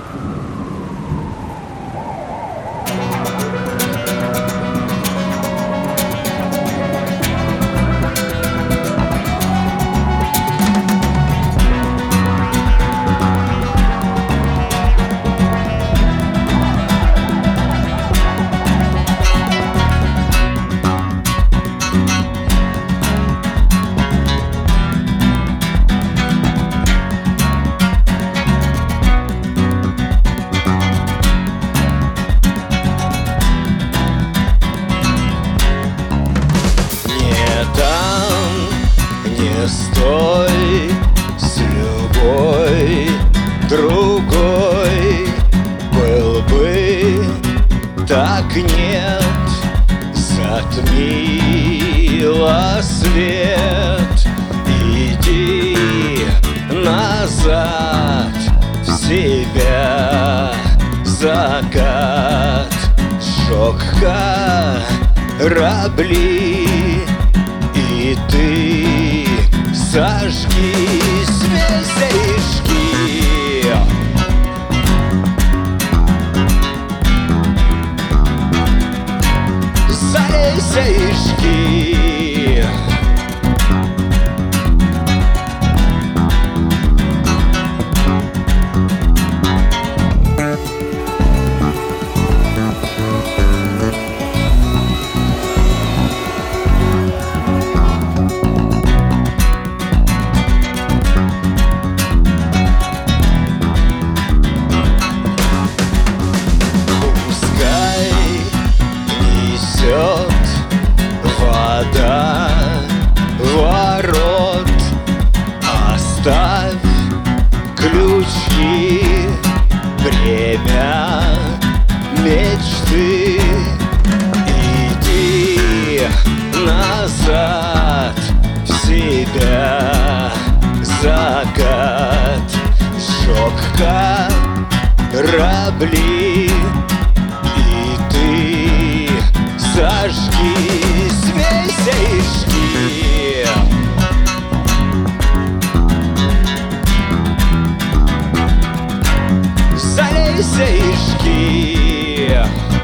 Не стой с любой другой, был бы так нет, затмила свет. Иди назад в себя, закат сжег корабли, и ты сожги связишки. Залезишки. Вода ворот, оставь ключи, время мечты. Иди назад в себя, закат сжег корабли, и ты сожги связишки. Залезишки.